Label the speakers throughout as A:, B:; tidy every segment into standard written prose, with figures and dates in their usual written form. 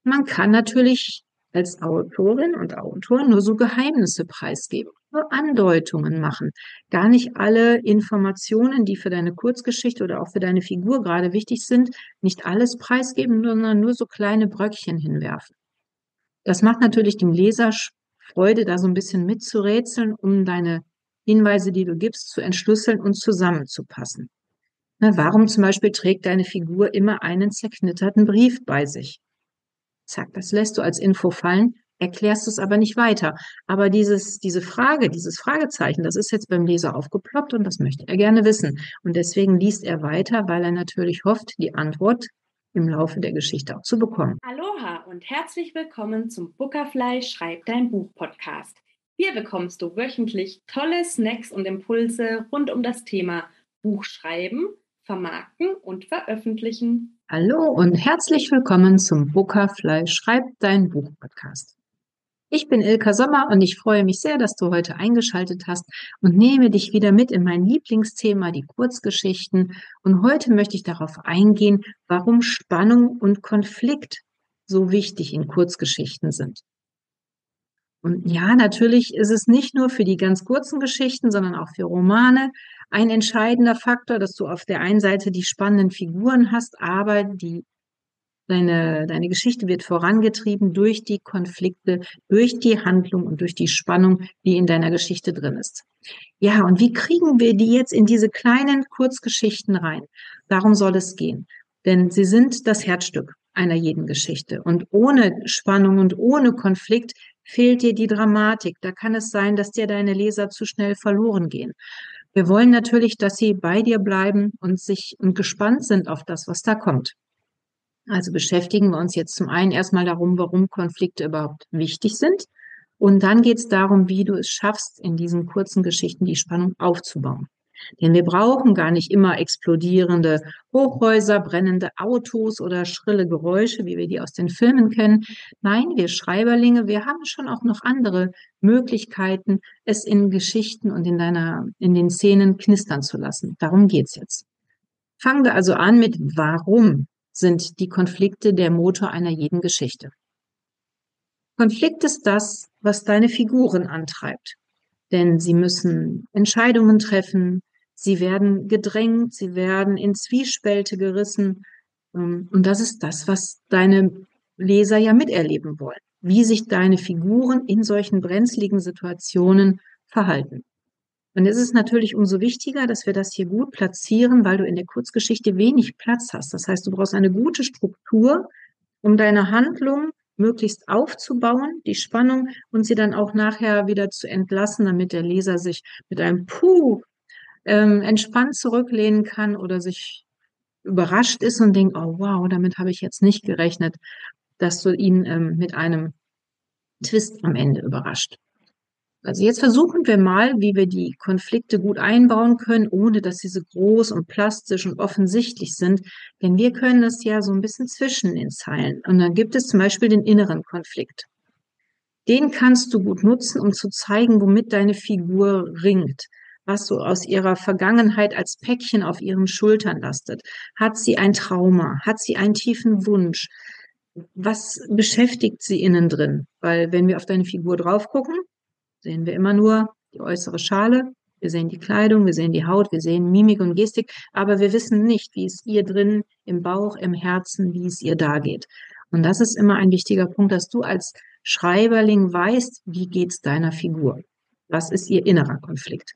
A: Man kann natürlich als Autorin und Autor nur so Geheimnisse preisgeben, nur Andeutungen machen. Gar nicht alle Informationen, die für deine Kurzgeschichte oder auch für deine Figur gerade wichtig sind, nicht alles preisgeben, sondern nur so kleine Bröckchen hinwerfen. Das macht natürlich dem Leser Freude, da so ein bisschen mitzurätseln, um deine Hinweise, die du gibst, zu entschlüsseln und zusammenzupassen. Na, warum zum Beispiel trägt deine Figur immer einen zerknitterten Brief bei sich? Zack, das lässt du als Info fallen, erklärst es aber nicht weiter. Aber diese Frage, dieses Fragezeichen, das ist jetzt beim Leser aufgeploppt und das möchte er gerne wissen. Und deswegen liest er weiter, weil er natürlich hofft, die Antwort im Laufe der Geschichte auch zu bekommen.
B: Aloha und herzlich willkommen zum Bookerfly Schreib dein Buch Podcast. Hier bekommst du wöchentlich tolle Snacks und Impulse rund um das Thema Buchschreiben, Vermarkten und Veröffentlichen.
A: Hallo und herzlich willkommen zum Bookerfly Schreib dein Buch Podcast. Ich bin Ilka Sommer und ich freue mich sehr, dass du heute eingeschaltet hast und nehme dich wieder mit in mein Lieblingsthema, die Kurzgeschichten. Und heute möchte ich darauf eingehen, warum Spannung und Konflikt so wichtig in Kurzgeschichten sind. Und ja, natürlich ist es nicht nur für die ganz kurzen Geschichten, sondern auch für Romane ein entscheidender Faktor, dass du auf der einen Seite die spannenden Figuren hast, aber deine Geschichte wird vorangetrieben durch die Konflikte, durch die Handlung und durch die Spannung, die in deiner Geschichte drin ist. Ja, und wie kriegen wir die jetzt in diese kleinen Kurzgeschichten rein? Darum soll es gehen. Denn sie sind das Herzstück einer jeden Geschichte. Und ohne Spannung und ohne Konflikt fehlt dir die Dramatik. Da kann es sein, dass dir deine Leser zu schnell verloren gehen. Wir wollen natürlich, dass sie bei dir bleiben und gespannt sind auf das, was da kommt. Also beschäftigen wir uns jetzt zum einen erstmal darum, warum Konflikte überhaupt wichtig sind. Und dann geht es darum, wie du es schaffst, in diesen kurzen Geschichten die Spannung aufzubauen. Denn wir brauchen gar nicht immer explodierende Hochhäuser, brennende Autos oder schrille Geräusche, wie wir die aus den Filmen kennen. Nein, wir Schreiberlinge, wir haben schon auch noch andere Möglichkeiten, es in Geschichten und in den Szenen knistern zu lassen. Darum geht's jetzt. Fangen wir also an mit warum sind die Konflikte der Motor einer jeden Geschichte. Konflikt ist das, was deine Figuren antreibt. Denn sie müssen Entscheidungen treffen, sie werden gedrängt, sie werden in Zwiespälte gerissen. Und das ist das, was deine Leser ja miterleben wollen. Wie sich deine Figuren in solchen brenzligen Situationen verhalten. Und es ist natürlich umso wichtiger, dass wir das hier gut platzieren, weil du in der Kurzgeschichte wenig Platz hast. Das heißt, du brauchst eine gute Struktur, um deine Handlung möglichst aufzubauen, die Spannung und sie dann auch nachher wieder zu entlassen, damit der Leser sich mit einem Puh entspannt zurücklehnen kann oder sich überrascht ist und denkt, oh wow, damit habe ich jetzt nicht gerechnet, dass du ihn mit einem Twist am Ende überrascht. Also jetzt versuchen wir mal, wie wir die Konflikte gut einbauen können, ohne dass sie so groß und plastisch und offensichtlich sind. Denn wir können das ja so ein bisschen zwischen den Zeilen. Und dann gibt es zum Beispiel den inneren Konflikt. Den kannst du gut nutzen, um zu zeigen, womit deine Figur ringt, was so aus ihrer Vergangenheit als Päckchen auf ihren Schultern lastet. Hat sie ein Trauma? Hat sie einen tiefen Wunsch? Was beschäftigt sie innen drin? Weil wenn wir auf deine Figur drauf gucken, sehen wir immer nur die äußere Schale, wir sehen die Kleidung, wir sehen die Haut, wir sehen Mimik und Gestik, aber wir wissen nicht, wie es ihr drin im Bauch, im Herzen, wie es ihr da geht. Und das ist immer ein wichtiger Punkt, dass du als Schreiberling weißt, wie geht's deiner Figur? Was ist ihr innerer Konflikt?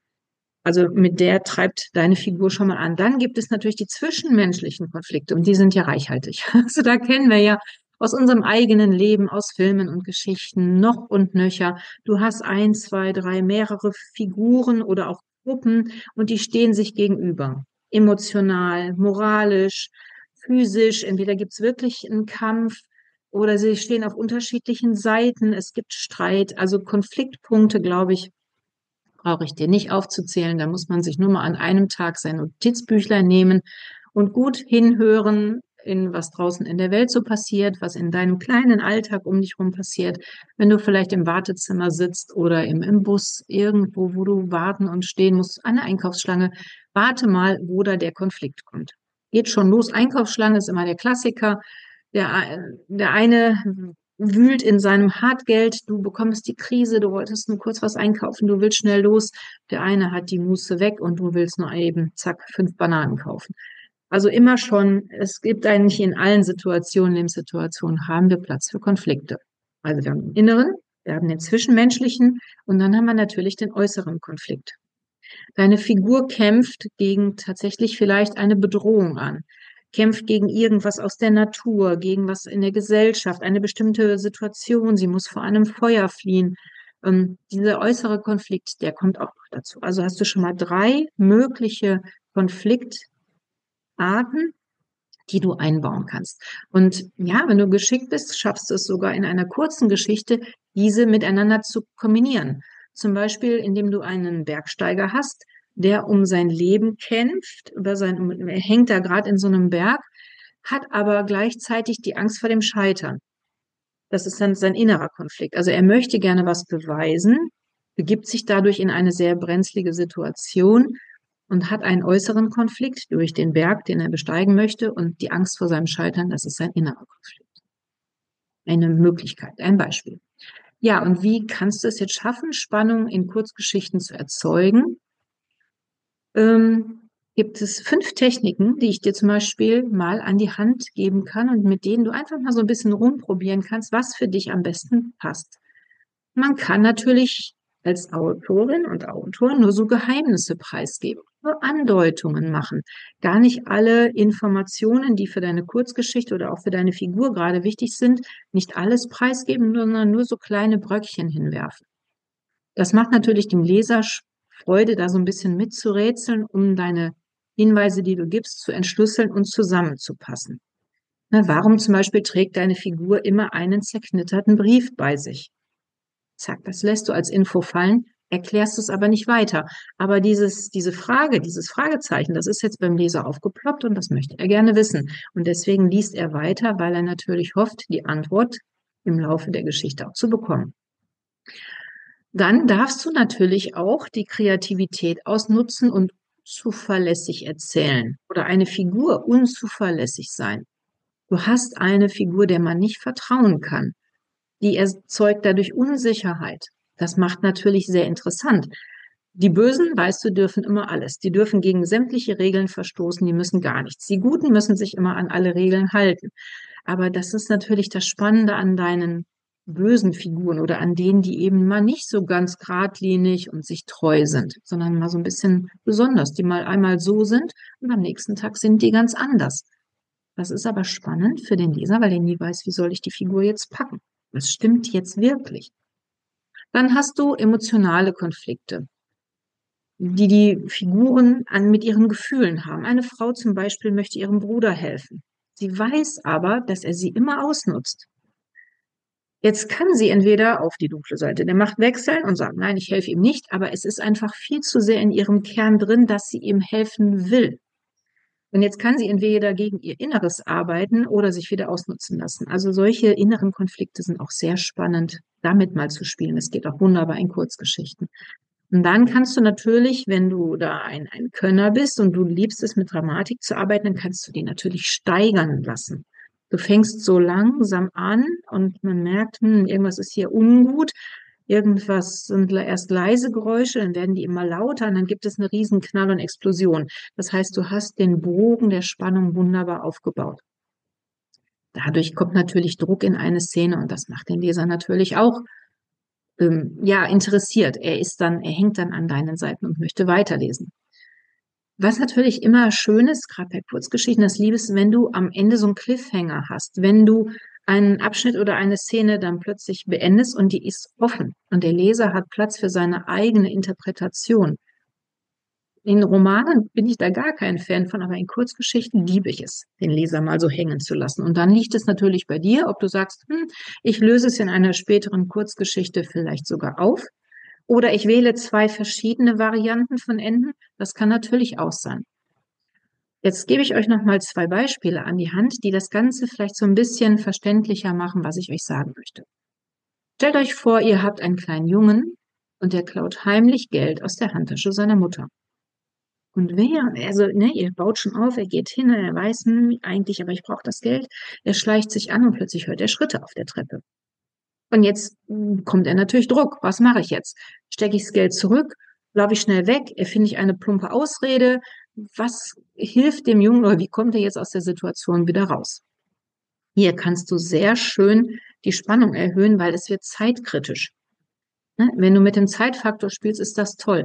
A: Also mit der treibt deine Figur schon mal an. Dann gibt es natürlich die zwischenmenschlichen Konflikte und die sind ja reichhaltig. Also da kennen wir ja aus unserem eigenen Leben, aus Filmen und Geschichten noch und nöcher. Du hast ein, zwei, drei, mehrere Figuren oder auch Gruppen und die stehen sich gegenüber. Emotional, moralisch, physisch. Entweder gibt's wirklich einen Kampf oder sie stehen auf unterschiedlichen Seiten. Es gibt Streit, also Konfliktpunkte, glaube ich, brauche ich dir nicht aufzuzählen. Da muss man sich nur mal an einem Tag sein Notizbüchlein nehmen und gut hinhören, in was draußen in der Welt so passiert, was in deinem kleinen Alltag um dich rum passiert. Wenn du vielleicht im Wartezimmer sitzt oder im Bus irgendwo, wo du warten und stehen musst, an der Einkaufsschlange, warte mal, wo da der Konflikt kommt. Geht schon los. Einkaufsschlange ist immer der Klassiker. Der eine wühlt in seinem Hartgeld, du bekommst die Krise, du wolltest nur kurz was einkaufen, du willst schnell los. Der eine hat die Muße weg und du willst nur eben, zack, 5 Bananen kaufen. Also immer schon, es gibt eigentlich in allen Situationen, Lebenssituationen, haben wir Platz für Konflikte. Also wir haben den inneren, wir haben den zwischenmenschlichen und dann haben wir natürlich den äußeren Konflikt. Deine Figur kämpft gegen tatsächlich vielleicht eine Bedrohung an, kämpft gegen irgendwas aus der Natur, gegen was in der Gesellschaft, eine bestimmte Situation. Sie muss vor einem Feuer fliehen. Dieser äußere Konflikt, der kommt auch noch dazu. Also hast du schon mal 3 mögliche Konfliktarten, die du einbauen kannst. Und ja, wenn du geschickt bist, schaffst du es sogar in einer kurzen Geschichte, diese miteinander zu kombinieren. Zum Beispiel, indem du einen Bergsteiger hast, der um sein Leben kämpft, er hängt da gerade in so einem Berg, hat aber gleichzeitig die Angst vor dem Scheitern. Das ist dann sein innerer Konflikt. Also er möchte gerne was beweisen, begibt sich dadurch in eine sehr brenzlige Situation und hat einen äußeren Konflikt durch den Berg, den er besteigen möchte, und die Angst vor seinem Scheitern, das ist sein innerer Konflikt. Eine Möglichkeit, ein Beispiel. Ja, und wie kannst du es jetzt schaffen, Spannung in Kurzgeschichten zu erzeugen? Gibt es 5 Techniken, die ich dir zum Beispiel mal an die Hand geben kann und mit denen du einfach mal so ein bisschen rumprobieren kannst, was für dich am besten passt. Man kann natürlich als Autorin und Autor nur so Geheimnisse preisgeben, nur Andeutungen machen. Gar nicht alle Informationen, die für deine Kurzgeschichte oder auch für deine Figur gerade wichtig sind, nicht alles preisgeben, sondern nur so kleine Bröckchen hinwerfen. Das macht natürlich dem Leser Freude, da so ein bisschen mitzurätseln, um deine Hinweise, die du gibst, zu entschlüsseln und zusammenzupassen. Na, warum zum Beispiel trägt deine Figur immer einen zerknitterten Brief bei sich? Zack, das lässt du als Info fallen, erklärst es aber nicht weiter. Aber diese Frage, dieses Fragezeichen, das ist jetzt beim Leser aufgeploppt und das möchte er gerne wissen. Und deswegen liest er weiter, weil er natürlich hofft, die Antwort im Laufe der Geschichte auch zu bekommen. Dann darfst du natürlich auch die Kreativität ausnutzen und zuverlässig erzählen oder eine Figur unzuverlässig sein. Du hast eine Figur, der man nicht vertrauen kann. Die erzeugt dadurch Unsicherheit. Das macht natürlich sehr interessant. Die Bösen, weißt du, dürfen immer alles. Die dürfen gegen sämtliche Regeln verstoßen, die müssen gar nichts. Die Guten müssen sich immer an alle Regeln halten. Aber das ist natürlich das Spannende an deinen bösen Figuren oder an denen, die eben mal nicht so ganz geradlinig und sich treu sind, sondern mal so ein bisschen besonders, die mal einmal so sind und am nächsten Tag sind die ganz anders. Das ist aber spannend für den Leser, weil er nie weiß, wie soll ich die Figur jetzt packen. Was stimmt jetzt wirklich? Dann hast du emotionale Konflikte, die die Figuren mit ihren Gefühlen haben. Eine Frau zum Beispiel möchte ihrem Bruder helfen. Sie weiß aber, dass er sie immer ausnutzt. Jetzt kann sie entweder auf die dunkle Seite der Macht wechseln und sagen, nein, ich helfe ihm nicht, aber es ist einfach viel zu sehr in ihrem Kern drin, dass sie ihm helfen will. Und jetzt kann sie entweder gegen ihr Inneres arbeiten oder sich wieder ausnutzen lassen. Also solche inneren Konflikte sind auch sehr spannend, damit mal zu spielen. Es geht auch wunderbar in Kurzgeschichten. Und dann kannst du natürlich, wenn du da ein Könner bist und du liebst es, mit Dramatik zu arbeiten, dann kannst du die natürlich steigern lassen. Du fängst so langsam an und man merkt, irgendwas ist hier ungut. Irgendwas sind erst leise Geräusche, dann werden die immer lauter und dann gibt es eine riesen Knall und Explosion. Das heißt, du hast den Bogen der Spannung wunderbar aufgebaut. Dadurch kommt natürlich Druck in eine Szene und das macht den Leser natürlich auch interessiert. Er hängt dann an deinen Seiten und möchte weiterlesen. Was natürlich immer schön ist, gerade bei Kurzgeschichten, das Liebe ist, wenn du am Ende so einen Cliffhanger hast, wenn du einen Abschnitt oder eine Szene dann plötzlich beendest und die ist offen und der Leser hat Platz für seine eigene Interpretation. In Romanen bin ich da gar kein Fan von, aber in Kurzgeschichten liebe ich es, den Leser mal so hängen zu lassen. Und dann liegt es natürlich bei dir, ob du sagst, ich löse es in einer späteren Kurzgeschichte vielleicht sogar auf. Oder ich wähle 2 verschiedene Varianten von Enden. Das kann natürlich auch sein. Jetzt gebe ich euch noch mal 2 Beispiele an die Hand, die das Ganze vielleicht so ein bisschen verständlicher machen, was ich euch sagen möchte. Stellt euch vor, ihr habt einen kleinen Jungen und der klaut heimlich Geld aus der Handtasche seiner Mutter. Und ihr baut schon auf, er geht hin, er weiß, eigentlich, aber ich brauche das Geld. Er schleicht sich an und plötzlich hört er Schritte auf der Treppe. Und jetzt kommt er natürlich Druck. Was mache ich jetzt? Stecke ich das Geld zurück? Laufe ich schnell weg? Erfinde ich eine plumpe Ausrede? Was hilft dem Jungen oder wie kommt er jetzt aus der Situation wieder raus? Hier kannst du sehr schön die Spannung erhöhen, weil es wird zeitkritisch. Ne? Wenn du mit dem Zeitfaktor spielst, ist das toll.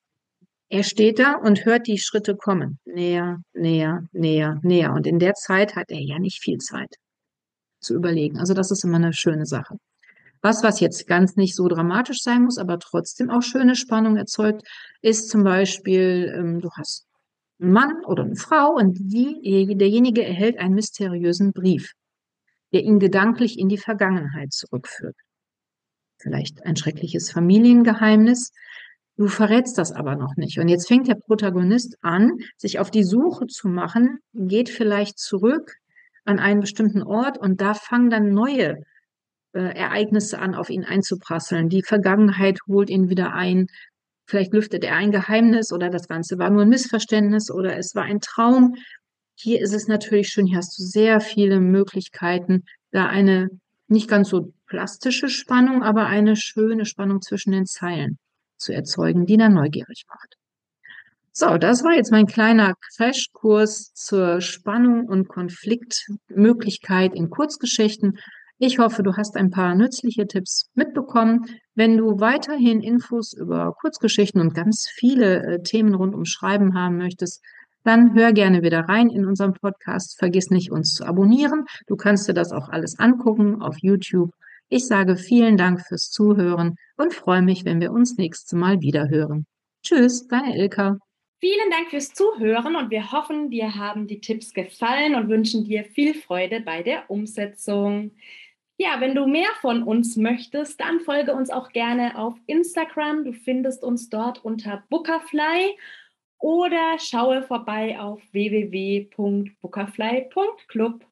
A: Er steht da und hört die Schritte kommen. Näher, näher, näher, näher. Und in der Zeit hat er ja nicht viel Zeit zu überlegen. Also das ist immer eine schöne Sache. Was jetzt ganz nicht so dramatisch sein muss, aber trotzdem auch schöne Spannung erzeugt, ist zum Beispiel, du hast einen Mann oder eine Frau und derjenige erhält einen mysteriösen Brief, der ihn gedanklich in die Vergangenheit zurückführt. Vielleicht ein schreckliches Familiengeheimnis. Du verrätst das aber noch nicht. Und jetzt fängt der Protagonist an, sich auf die Suche zu machen, geht vielleicht zurück an einen bestimmten Ort und da fangen dann neue Ereignisse an, auf ihn einzuprasseln. Die Vergangenheit holt ihn wieder ein. Vielleicht lüftet er ein Geheimnis oder das Ganze war nur ein Missverständnis oder es war ein Traum. Hier ist es natürlich schön, hier hast du sehr viele Möglichkeiten, da eine nicht ganz so plastische Spannung, aber eine schöne Spannung zwischen den Zeilen zu erzeugen, die dann neugierig macht. So, das war jetzt mein kleiner Crashkurs zur Spannung und Konfliktmöglichkeit in Kurzgeschichten. Ich hoffe, du hast ein paar nützliche Tipps mitbekommen. Wenn du weiterhin Infos über Kurzgeschichten und ganz viele Themen rund um Schreiben haben möchtest, dann hör gerne wieder rein in unserem Podcast. Vergiss nicht, uns zu abonnieren. Du kannst dir das auch alles angucken auf YouTube. Ich sage vielen Dank fürs Zuhören und freue mich, wenn wir uns nächstes Mal wieder hören. Tschüss, deine Ilka.
B: Vielen Dank fürs Zuhören und wir hoffen, dir haben die Tipps gefallen und wünschen dir viel Freude bei der Umsetzung. Ja, wenn du mehr von uns möchtest, dann folge uns auch gerne auf Instagram. Du findest uns dort unter Bookerfly oder schaue vorbei auf www.bookerfly.club.